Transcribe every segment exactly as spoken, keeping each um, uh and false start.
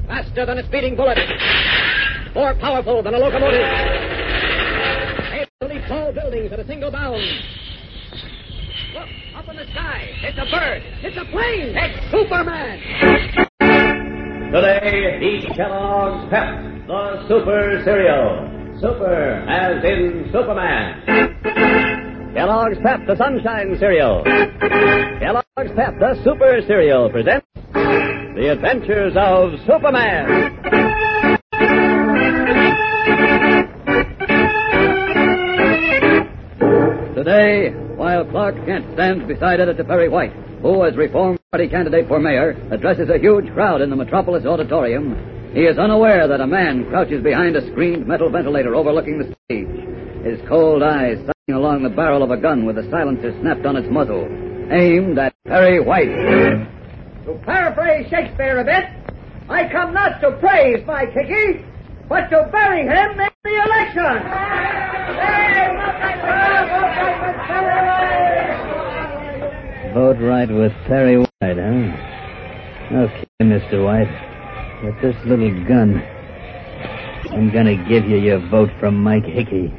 Faster than a speeding bullet. More powerful than a locomotive. Able to leap tall buildings at a single bound. Look, up in the sky. It's a bird. It's a plane. It's Superman. Today, eat Kellogg's Pep, the Super Cereal. Super, as in Superman. Kellogg's Pep, the Sunshine Cereal. Kellogg's Pep, the Super Cereal, presents The Adventures of Superman. Today, while Clark Kent stands beside Editor Perry White, who, as Reform Party candidate for mayor, addresses a huge crowd in the Metropolis Auditorium, he is unaware that a man crouches behind a screened metal ventilator overlooking the stage, his cold eyes sighting along the barrel of a gun with the silencer snapped on its muzzle, aimed at Perry White. To paraphrase Shakespeare a bit, I come not to praise my Kiki, but to bury him in the election. Vote right with Perry White, huh? Okay, Mister White. With this little gun, I'm gonna give you your vote from Mike Hickey.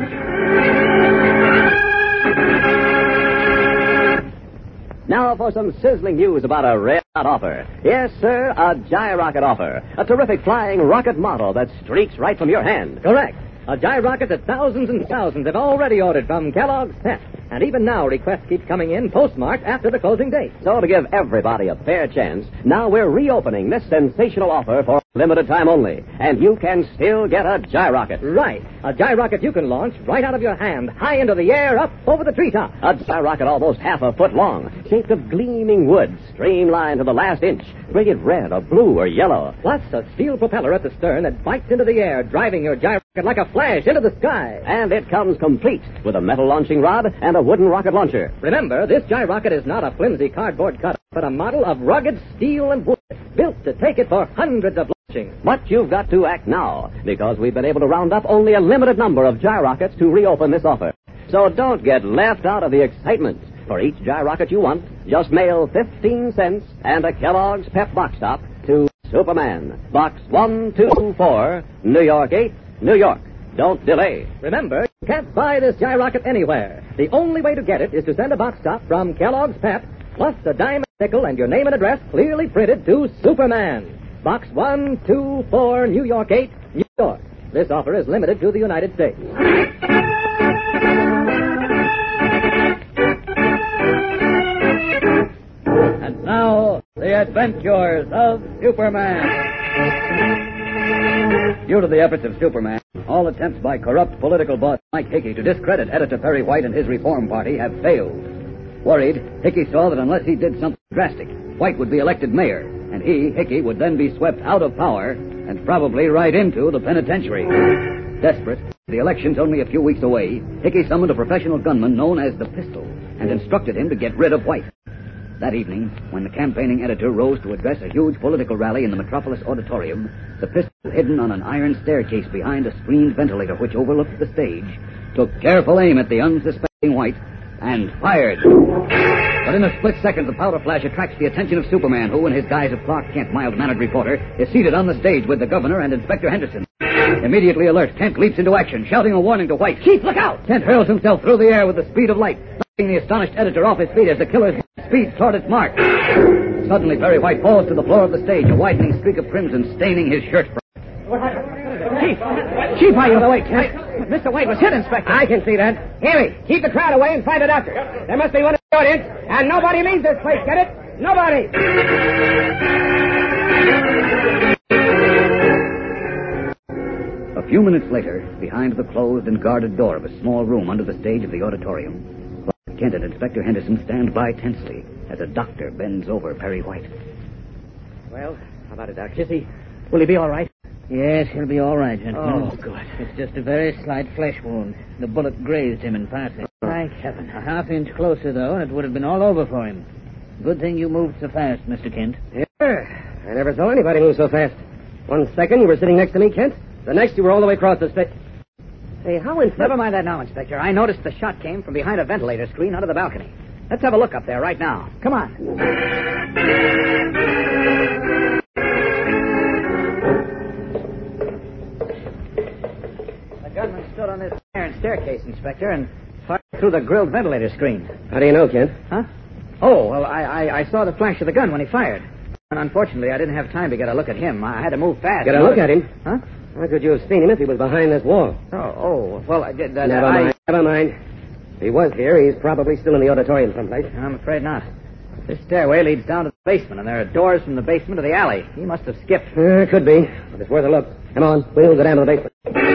Now for some sizzling news about a red-hot offer. Yes, sir, a Gyrocket offer. A terrific flying rocket model that streaks right from your hand. Correct. A Gyrocket that thousands and thousands have already ordered from Kellogg's Pep. And even now, requests keep coming in postmarked after the closing date. So to give everybody a fair chance, now we're reopening this sensational offer for a limited time only. And you can still get a Gyrocket. Right. A Gyrocket you can launch right out of your hand, high into the air, up over the treetop. A Gyrocket almost half a foot long, shaped of gleaming wood, streamlined to the last inch, brilliant red or blue or yellow. Plus a steel propeller at the stern that bites into the air, driving your Gyrocket like a flash into the sky. And it comes complete with a metal launching rod and a wooden rocket launcher. Remember, this Gyrocket is not a flimsy cardboard cutout, but a model of rugged steel and wood, built to take it for hundreds of launchings. But you've got to act now, because we've been able to round up only a limited number of Gyrockets to reopen this offer. So don't get left out of the excitement. For each Gyrocket you want, just mail fifteen cents and a Kellogg's Pep box top to Superman, Box one two four, New York eight, New York. Don't delay. Remember, you can't buy this Gyrocket anywhere. The only way to get it is to send a box top from Kellogg's Pep, plus a dime nickel and your name and address clearly printed to Superman. Box one two four, New York eight, New York. This offer is limited to the United States. And now, The Adventures of Superman. Due to the efforts of Superman, all attempts by corrupt political boss Mike Hickey to discredit Editor Perry White and his Reform Party have failed. Worried, Hickey saw that unless he did something drastic, White would be elected mayor, and he, Hickey, would then be swept out of power and probably right into the penitentiary. Desperate, the election's only a few weeks away, Hickey summoned a professional gunman known as the Pistol and instructed him to get rid of White. That evening, when the campaigning editor rose to address a huge political rally in the Metropolis Auditorium, the Pistol, hidden on an iron staircase behind a screened ventilator which overlooked the stage, took careful aim at the unsuspecting White and fired. But in a split second, the powder flash attracts the attention of Superman, who, in his guise of Clark Kent, mild-mannered reporter, is seated on the stage with the governor and Inspector Henderson. Immediately alert, Kent leaps into action, shouting a warning to White. Chief, look out! Kent hurls himself through the air with the speed of light, knocking the astonished editor off his feet as the killer's speeds toward its mark. Suddenly, Perry White falls to the floor of the stage, a widening streak of crimson staining his shirt front. Chief, Chief, are you awake? Mister White was hit, Inspector. I can see that. Harry, keep the crowd away and find a doctor. There must be one in the audience, and nobody leaves this place, get it? Nobody! A few minutes later, behind the closed and guarded door of a small room under the stage of the auditorium, Clark Kent and Inspector Henderson stand by tensely as a doctor bends over Perry White. Well, how about it, Doc? Kissy, will he be all right? Yes, he'll be all right, gentlemen. Oh, good. It's just a very slight flesh wound. The bullet grazed him in passing. Thank heaven. A half inch closer, though, and it would have been all over for him. Good thing you moved so fast, Mister Kent. Yeah, I never saw anybody move so fast. One second you were sitting next to me, Kent. The next you were all the way across the stage. Hey, how in... Never mind that now, Inspector. I noticed the shot came from behind a ventilator screen under the balcony. Let's have a look up there right now. Come on. staircase, Inspector, and fired through the grilled ventilator screen. How do you know, Kent? Huh? Oh, well, I, I, I saw the flash of the gun when he fired. And unfortunately, I didn't have time to get a look at him. I had to move fast. Get a look at him? Huh? How could you have seen him if he was behind this wall? Oh, oh, well, I did. Uh, never I... mind, never mind. If he was here, he's probably still in the auditorium someplace. I'm afraid not. This stairway leads down to the basement, and there are doors from the basement to the alley. He must have skipped. Uh, could be, but it's worth a look. Come on, we'll go down to the basement.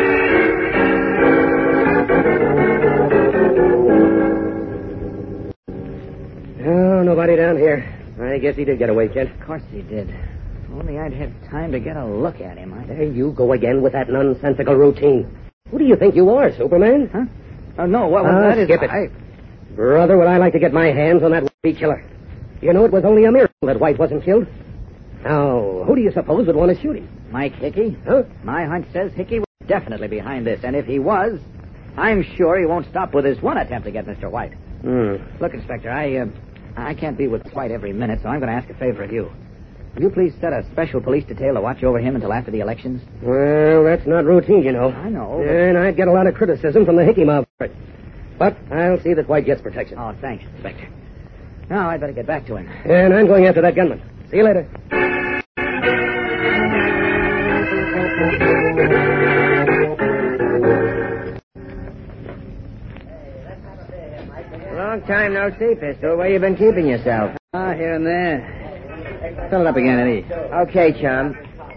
Oh, nobody down here. I guess he did get away, Kent. Of course he did. If only I'd had time to get a look at him. I... There you go again with that nonsensical routine. Who do you think you are, Superman? Huh? Oh, no, what was uh, that? Skip is... it. I... Brother, would I like to get my hands on that Whitey killer. You know, it was only a miracle that White wasn't killed. Now, who do you suppose would want to shoot him? Mike Hickey? Huh? My hunch says Hickey was definitely behind this, and if he was, I'm sure he won't stop with his one attempt to get Mister White. Hmm. Look, Inspector, I, uh, I can't be with White every minute, so I'm going to ask a favor of you. Will you please set a special police detail to watch over him until after the elections? Well, that's not routine, you know. I know. But... And I'd get a lot of criticism from the Hickey mob for it. But I'll see that White gets protection. Oh, thanks, Inspector. Now, I'd better get back to him. And I'm going after that gunman. See you later. Long time no see, Pistol. Where you been keeping yourself? Ah, here and there. Fill it up again, Eddie. Okay, chum.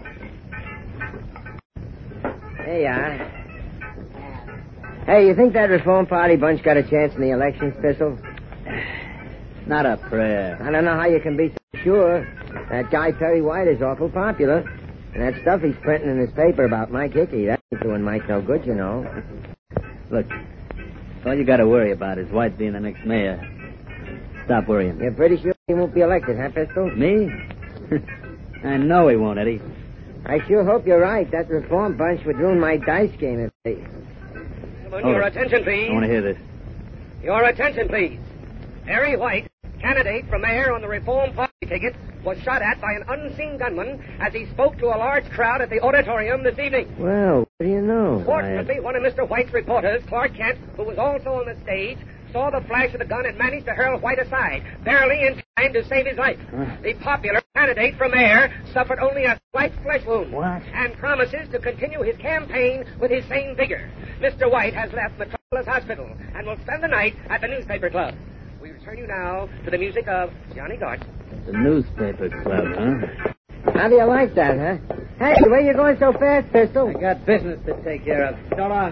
There you are. Hey, you think that Reform Party bunch got a chance in the elections, Pistol? Not a prayer. I don't know how you can be so sure. That guy Perry White is awful popular. And that stuff he's printing in his paper about Mike Hickey, that ain't doing Mike no good, you know. Look, all you got to worry about is White being the next mayor. Stop worrying. You're pretty sure he won't be elected, huh, Pistol? Me? I know he won't, Eddie. I sure hope you're right. That Reform bunch would ruin my dice game if they... Gentlemen, your attention, please. I want to hear this. Your attention, please. Perry White, candidate for mayor on the Reform Party ticket, was shot at by an unseen gunman as he spoke to a large crowd at the auditorium this evening. Well, what do you know? Fortunately, one of Mister White's reporters, Clark Kent, who was also on the stage, saw the flash of the gun and managed to hurl White aside, barely in time to save his life. Huh? The popular candidate for mayor suffered only a slight flesh wound. What? And promises to continue his campaign with his same vigor. Mister White has left Metropolis Hospital and will spend the night at the newspaper club. We return you now to the music of Johnny Gart. The newspaper club, huh? How do you like that, huh? Hey, where you going so fast, Pistol? I got business to take care of. So long.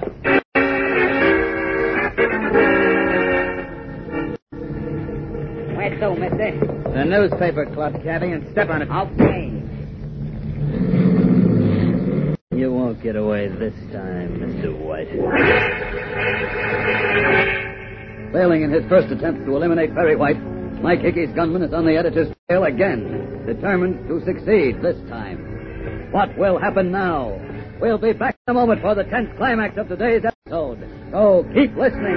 Where to, mister? The newspaper club, Cabby, and step on it. Okay. You won't get away this time, Mister White. Failing in his first attempt to eliminate Perry White, Mike Hickey's gunman is on the editor's trail again, determined to succeed this time. What will happen now? We'll be back in a moment for the tenth climax of today's episode. So keep listening.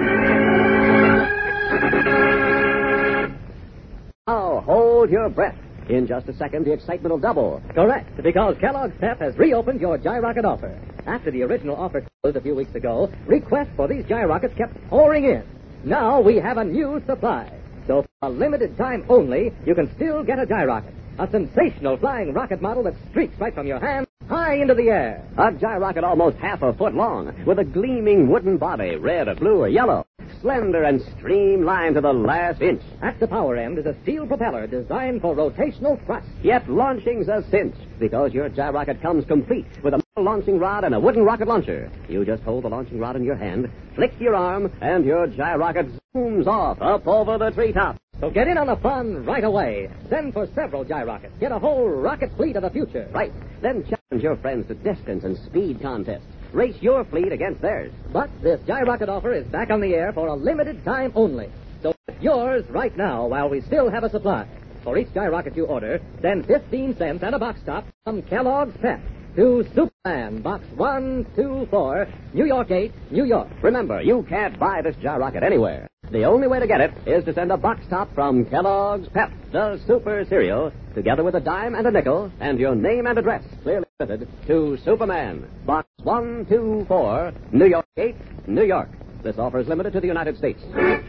Now, hold your breath. In just a second, the excitement will double. Correct, because Kellogg's Pep has reopened your Gyrocket offer. After the original offer closed a few weeks ago, requests for these Gyrockets kept pouring in. Now we have a new supply. So for a limited time only, you can still get a Gyrocket. A sensational flying rocket model that streaks right from your hand high into the air. A Gyrocket almost half a foot long, with a gleaming wooden body, red or blue or yellow. Slender and streamlined to the last inch. At the power end is a steel propeller designed for rotational thrust. Yet launching's a cinch, because your Gyrocket comes complete with a metal launching rod and a wooden rocket launcher. You just hold the launching rod in your hand, flick your arm, and your Gyrocket zooms off up over the treetops. So get in on the fun right away. Send for several Gyrockets. Get a whole rocket fleet of the future. Right. Then challenge your friends to distance and speed contests. Race your fleet against theirs. But this Gyrocket offer is back on the air for a limited time only. So it's yours right now while we still have a supply. For each Gyrocket you order, send fifteen cents and a box top from Kellogg's Pep to Superman, Box one two four, New York eight, New York. Remember, you can't buy this Gyrocket anywhere. The only way to get it is to send a box top from Kellogg's Pep, the super cereal, together with a dime and a nickel, and your name and address clearly listed to Superman, Box one two four, New York eight, New York. This offer is limited to the United States.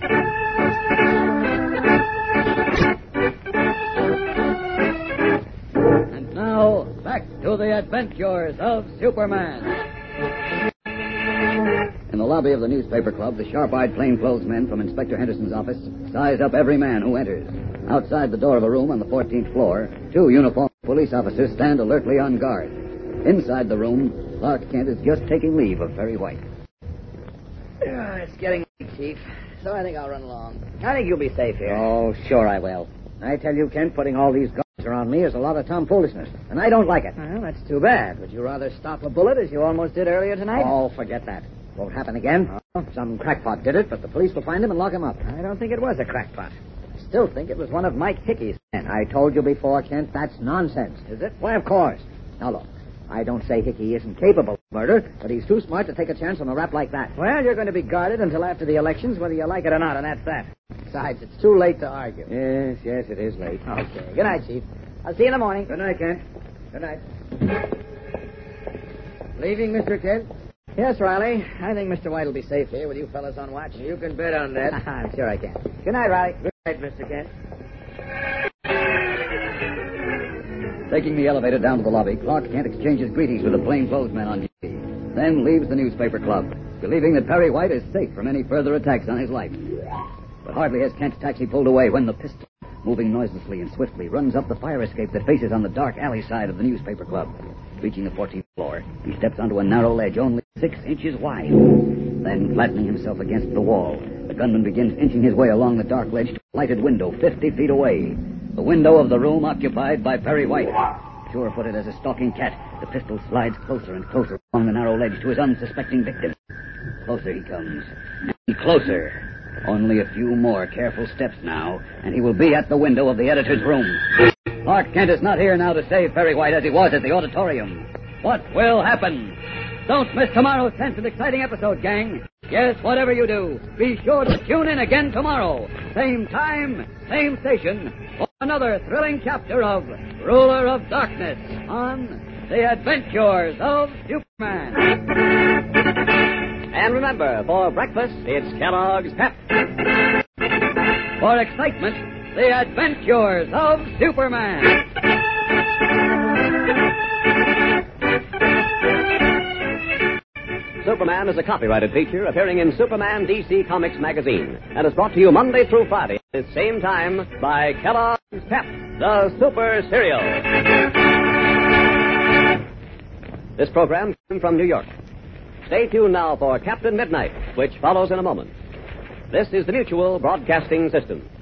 And now, back to the adventures of Superman. In the lobby of the newspaper club, the sharp-eyed plainclothesmen from Inspector Henderson's office size up every man who enters. Outside the door of a room on the fourteenth floor, two uniformed police officers stand alertly on guard. Inside the room, Clark Kent is just taking leave of Perry White. Uh, it's getting late, Chief, so I think I'll run along. I think you'll be safe here. Oh, sure I will. I tell you, Kent, putting all these guns around me is a lot of tomfoolishness, and I don't like it. Well, that's too bad. Would you rather stop a bullet as you almost did earlier tonight? Oh, forget that. Won't happen again. Oh. Some crackpot did it, but the police will find him and lock him up. I don't think it was a crackpot. I still think it was one of Mike Hickey's men. I told you before, Kent, that's nonsense. Is it? Why, of course. Now, look, I don't say Hickey isn't capable of murder, but he's too smart to take a chance on a rap like that. Well, you're going to be guarded until after the elections, whether you like it or not, and that's that. Besides, it's too late to argue. Yes, yes, it is late. Okay. Good night, Chief. I'll see you in the morning. Good night, Kent. Good night. Leaving, Mister Kent? Yes, Riley. I think Mister White will be safe here with you fellas on watch. You can bet on that. I'm sure I can. Good night, Riley. Good night, Mister Kent. Taking the elevator down to the lobby, Clark Kent exchanges greetings with the plainclothesmen on duty, then leaves the newspaper club, believing that Perry White is safe from any further attacks on his life. But hardly has Kent's taxi pulled away when the pistol, moving noiselessly and swiftly, runs up the fire escape that faces on the dark alley side of the newspaper club. Reaching the fourteenth floor, he steps onto a narrow ledge only six inches wide. Then, flattening himself against the wall, the gunman begins inching his way along the dark ledge to a lighted window fifty feet away. The window of the room occupied by Perry White. Sure-footed as a stalking cat, the pistol slides closer and closer along the narrow ledge to his unsuspecting victim. Closer he comes, and closer. Only a few more careful steps now, and he will be at the window of the editor's room. Clark Kent is not here now to save Perry White as he was at the auditorium. What will happen? Don't miss tomorrow's tense and exciting episode, gang. Yes, whatever you do, be sure to tune in again tomorrow. Same time, same station, for another thrilling chapter of Ruler of Darkness on The Adventures of Superman. And remember, for breakfast, it's Kellogg's Pep. For excitement, The Adventures of Superman. Superman is a copyrighted feature appearing in Superman D C Comics magazine and is brought to you Monday through Friday at the same time by Kellogg's Pep, the Super Cereal. This program came from New York. Stay tuned now for Captain Midnight, which follows in a moment. This is the Mutual Broadcasting System.